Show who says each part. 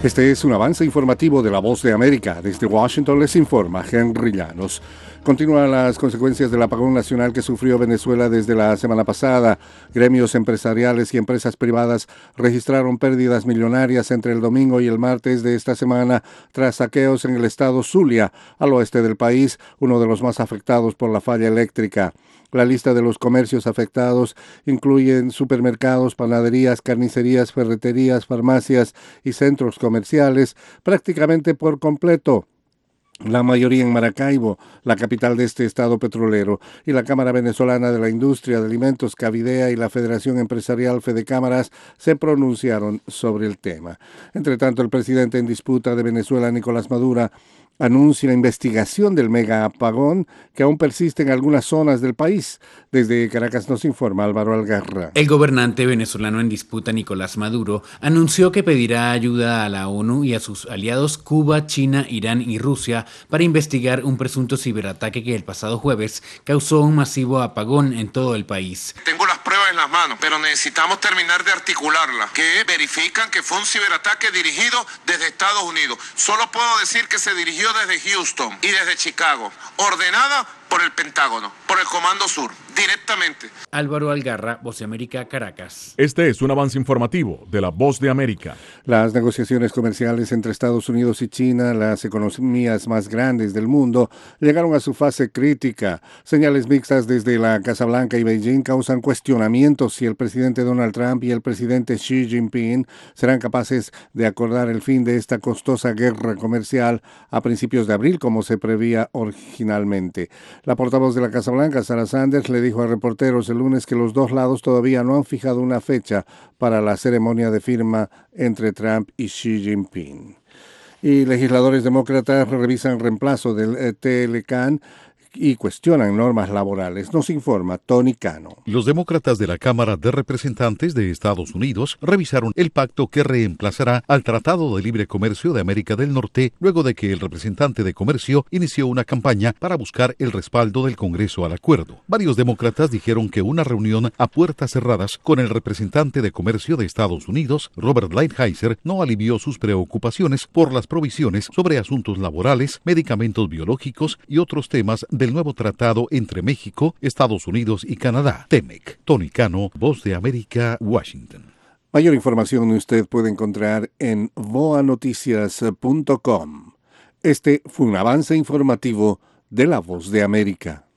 Speaker 1: Este es un avance informativo de La Voz de América. Desde Washington les informa Henry Llanos. Continúan las consecuencias del apagón nacional que sufrió Venezuela desde la semana pasada. Gremios empresariales y empresas privadas registraron pérdidas millonarias entre el domingo y el martes de esta semana tras saqueos en el estado Zulia, al oeste del país, uno de los más afectados por la falla eléctrica. La lista de los comercios afectados incluye supermercados, panaderías, carnicerías, ferreterías, farmacias y centros comerciales prácticamente por completo. La mayoría en Maracaibo, la capital de este estado petrolero, y la Cámara Venezolana de la Industria de Alimentos, Cavidea, y la Federación Empresarial Fedecámaras se pronunciaron sobre el tema. Entre tanto, el presidente en disputa de Venezuela, Nicolás Maduro, anuncia investigación del mega apagón que aún persiste en algunas zonas del país. Desde Caracas nos informa Álvaro Algarra.
Speaker 2: El gobernante venezolano en disputa, Nicolás Maduro, anunció que pedirá ayuda a la ONU y a sus aliados Cuba, China, Irán y Rusia para investigar un presunto ciberataque que el pasado jueves causó un masivo apagón en todo el país.
Speaker 3: Tengo las pruebas en las manos, pero necesitamos terminar de articularlas, que verifican que fue un ciberataque dirigido desde Estados Unidos. Solo puedo decir que se dirigió desde Houston y desde Chicago, ordenada por el Pentágono, por el Comando Sur, directamente.
Speaker 2: Álvaro Algarra, Voz de América, Caracas.
Speaker 4: Este es un avance informativo de La Voz de América.
Speaker 1: Las negociaciones comerciales entre Estados Unidos y China, las economías más grandes del mundo, llegaron a su fase crítica. Señales mixtas desde la Casa Blanca y Beijing causan cuestionamientos si el presidente Donald Trump y el presidente Xi Jinping serán capaces de acordar el fin de esta costosa guerra comercial a principios de abril, como se prevía originalmente. La portavoz de la Casa Blanca, Sarah Sanders, le dijo a reporteros el lunes que los dos lados todavía no han fijado una fecha para la ceremonia de firma entre Trump y Xi Jinping. Y legisladores demócratas revisan reemplazo del TLCAN y cuestionan normas laborales. Nos informa Tony Cano.
Speaker 5: Los demócratas de la Cámara de Representantes de Estados Unidos revisaron el pacto que reemplazará al Tratado de Libre Comercio de América del Norte luego de que el representante de Comercio inició una campaña para buscar el respaldo del Congreso al acuerdo. Varios demócratas dijeron que una reunión a puertas cerradas con el representante de Comercio de Estados Unidos, Robert Lighthizer, no alivió sus preocupaciones por las provisiones sobre asuntos laborales, medicamentos biológicos y otros temas del nuevo tratado entre México, Estados Unidos y Canadá, TEMEC. Tony Cano, Voz de América, Washington.
Speaker 1: Mayor información usted puede encontrar en voanoticias.com. Este fue un avance informativo de La Voz de América.